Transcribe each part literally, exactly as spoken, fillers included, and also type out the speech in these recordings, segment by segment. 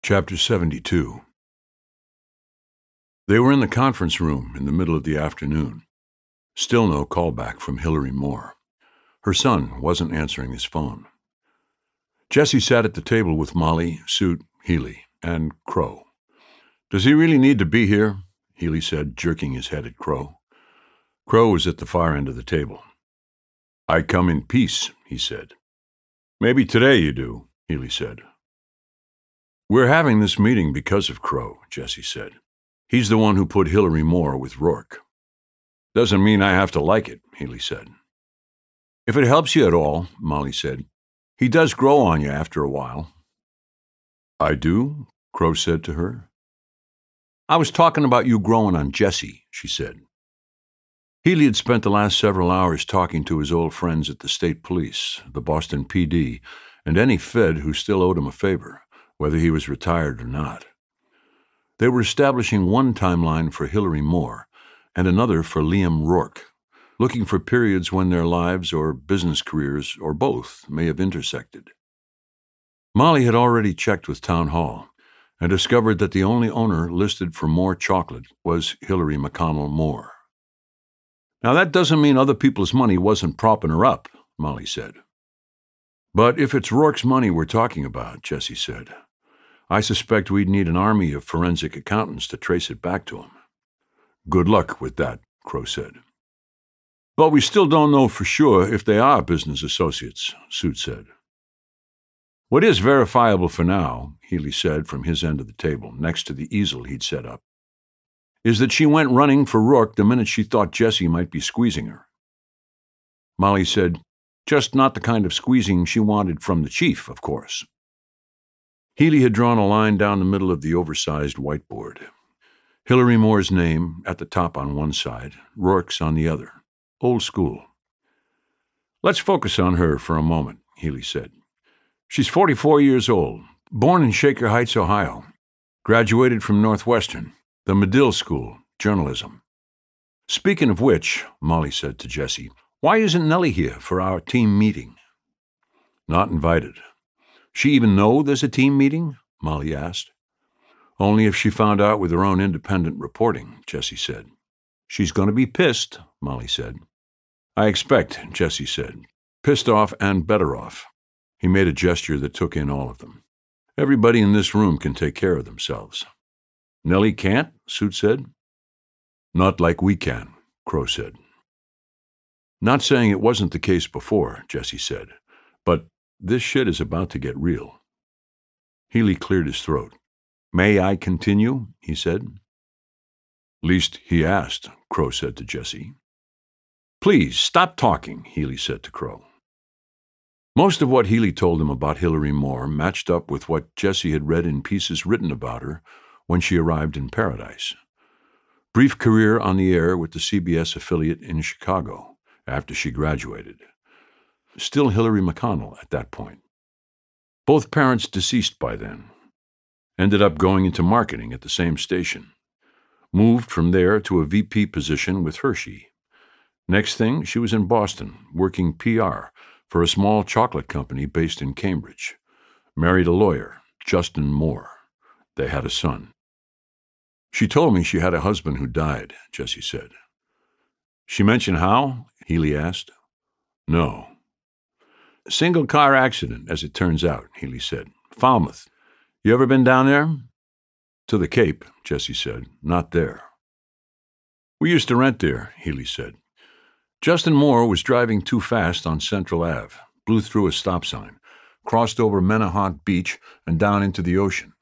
Chapter seventy-two. They were in the conference room in the middle of the afternoon. Still no callback from Hillary Moore. Her son wasn't answering his phone. Jessie sat at the table with Molly, Suit, Healy, and Crow. "Does he really need to be here?" Healy said, jerking his head at Crow. Crow was at the far end of the table. "I come in peace," he said. "Maybe today you do," Healy said. "We're having this meeting because of Crow," Jessie said. "He's the one who put Hillary Moore with Rourke." "Doesn't mean I have to like it," Healy said. "If it helps you at all," Molly said, "he does grow on you after a while." "I do?" Crow said to her. "I was talking about you growing on Jessie," she said. Healy had spent the last several hours talking to his old friends at the state police, the Boston P D, and any Fed who still owed him a favor, whether he was retired or not. They were establishing one timeline for Hillary Moore and another for Liam Rourke, looking for periods when their lives or business careers, or both, may have intersected. Molly had already checked with Town Hall and discovered that the only owner listed for Moore Chocolate was Hillary McConnell Moore. "Now that doesn't mean other people's money wasn't propping her up," Molly said. "But if it's Rourke's money we're talking about," Jessie said, "I suspect we'd need an army of forensic accountants to trace it back to him." "Good luck with that," Crow said. "But we still don't know for sure if they are business associates," Suit said. "What is verifiable for now," Healy said from his end of the table, next to the easel he'd set up, "is that she went running for Rourke the minute she thought Jessie might be squeezing her." Molly said, "Just not the kind of squeezing she wanted from the chief, of course." Healy had drawn a line down the middle of the oversized whiteboard. Hillary Moore's name at the top on one side, Rourke's on the other. Old school. "Let's focus on her for a moment," Healy said. "She's forty-four years old, born in Shaker Heights, Ohio. Graduated from Northwestern, the Medill School, journalism. Speaking of which," Molly said to Jessie, "why isn't Nellie here for our team meeting?" "Not invited." "She even know there's a team meeting?" Molly asked. "Only if she found out with her own independent reporting," Jessie said. "She's going to be pissed," Molly said. "I expect," Jessie said. "Pissed off and better off." He made a gesture that took in all of them. "Everybody in this room can take care of themselves." "Nellie can't?" Suit said. "Not like we can," Crow said. "Not saying it wasn't the case before," Jessie said, "but this shit is about to get real." Healy cleared his throat. "May I continue?" he said. "Least he asked," Crow said to Jessie. "Please, stop talking," Healy said to Crow. Most of what Healy told him about Hillary Moore matched up with what Jessie had read in pieces written about her when she arrived in Paradise. Brief career on the air with the C B S affiliate in Chicago after she graduated. Still Hillary McConnell at that point. Both parents deceased by then. Ended up going into marketing at the same station. Moved from there to a V P position with Hershey. Next thing, she was in Boston, working P R for a small chocolate company based in Cambridge. Married a lawyer, Justin Moore. They had a son. "She told me she had a husband who died," Jessie said. "She mentioned how?" Healy asked. "No." "Single car accident, as it turns out," Healy said. "Falmouth. You ever been down there?" "To the Cape," Jessie said. "Not there." "We used to rent there," Healy said. "Justin Moore was driving too fast on Central Avenue, blew through a stop sign, crossed over Menahont Beach and down into the ocean."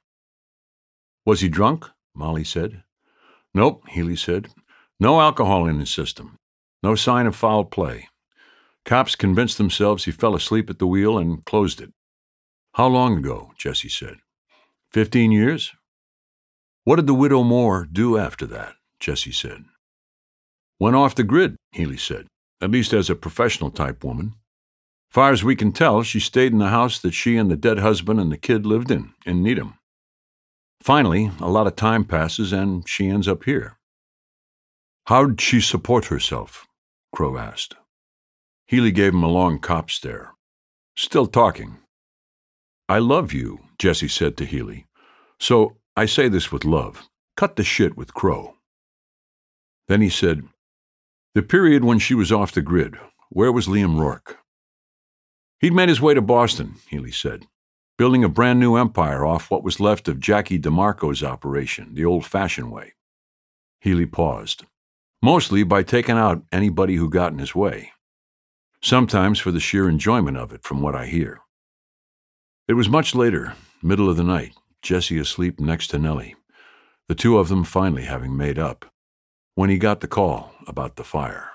"Was he drunk?" Molly said. "Nope," Healy said. "No alcohol in his system. No sign of foul play. Cops convinced themselves he fell asleep at the wheel and closed it." "How long ago?" Jessie said. Fifteen years?" "What did the widow Moore do after that?" Jessie said. "Went off the grid," Healy said, "at least as a professional-type woman. Far as we can tell, she stayed in the house that she and the dead husband and the kid lived in, in Needham. Finally, a lot of time passes and she ends up here." "How'd she support herself?" Crow asked. Healy gave him a long cop stare. "Still talking." "I love you," Jessie said to Healy. So I say this with love. Cut the shit with Crow. Then he said, the period when she was off the grid, where was Liam Rourke? He'd made his way to Boston, Healy said, building a brand new empire off what was left of Jackie DeMarco's operation, the old-fashioned way. Healy paused, mostly by taking out anybody who got in his way, sometimes for the sheer enjoyment of it, from what I hear. It was much later, middle of the night, Jesse asleep next to Nellie, the two of them finally having made up, when he got the call about the fire.